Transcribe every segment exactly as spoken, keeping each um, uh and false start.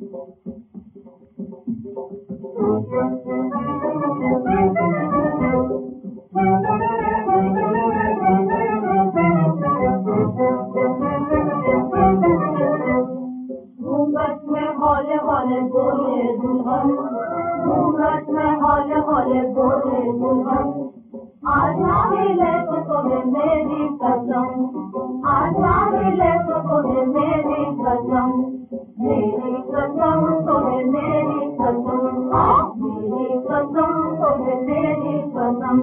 घूंघट में हौले हौले बोले दुल्हन, आजा मिले तो तुम्हें मेरी कसम, आजा मिले तो तुम्हें मेरी कसम, मेरी कसम तुम्हें मेरी कसम, मेरी कसम तुम्हें मेरी कसम।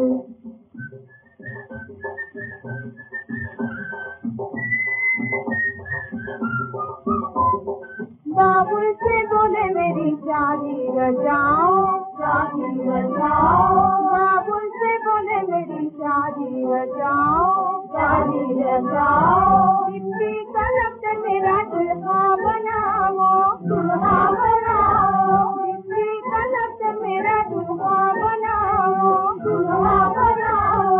बाबुल से बोले मेरी शादी रचाओ, शादी रचाओ, बाबुल से बोले मेरी शादी रचाओ, शादी रचाओ, इतनी कलम से मेरा दुल्हा बनाओ, दुल्हा बनाओ, इतनी कलम से मेरा दुल्हा बनाओ, दुल्हा बनाओ।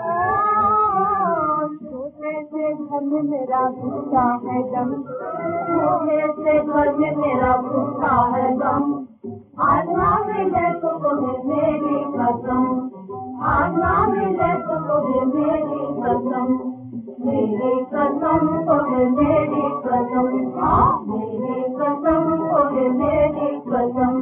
छोटे से घर में मेरा भूखा है दम, छोटे से घर में मेरा भूखा है दम, आजा मिले तो तुम्हें मेरी कसम, आजा मिले तो तुम्हें मेरी कसम, मेरी कसम तुम्हें मेरी कसम, मेरी कसम तुम्हें मेरी कसम।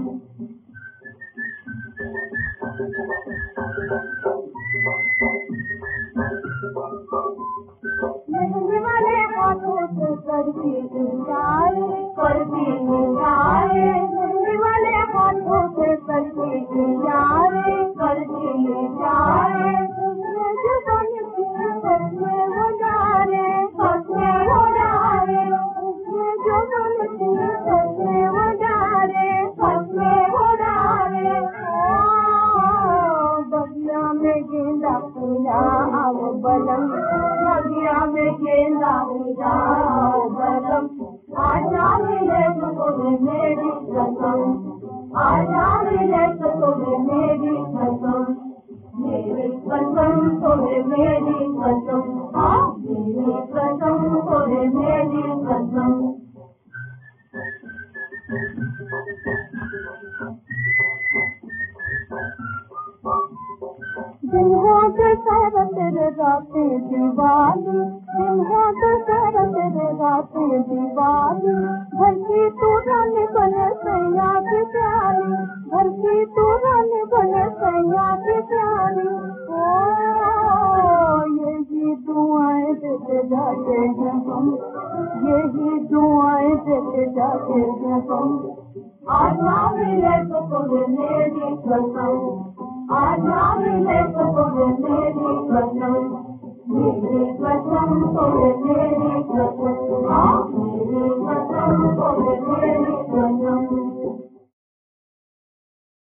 मेहंदी वाले हाथों से करती इशारे, करती इशारे, मेहंदी वाले हाथों से करती इशारे, करती इशारे, जो बन के सपने हो डाले, सपने हो डाले, जो बन के सपने हो डाले, सपने हो डाले। बगिया में गेंदा फूला आओ बलम, बगिया में गेंदा फूला आओ बलम, आजा मिले तो तुम्हें मेरी कसम, आजा मिले तो तुम्हें मेरी कसम, मेरी कसम तुम्हें मेरी कसम, मेरी कसम तुम्हें मेरी कसम। दिन हो के सारा तेरे रातें दीवानी, दिन हो के सारा तेरे रातें दीवानी, घर की तू रानी बने सैया की प्यारी, घर की तू रानी बने सैया की प्यारी। ओ यही दुआएं देते जाते हैं हम, यही दुआएं देते जाते हैं हम, आजा मिले तो तुम्हें मेरी कसम, आजा मिले तो तुम्हें मेरी कसम, मेरी कसम तुम्हें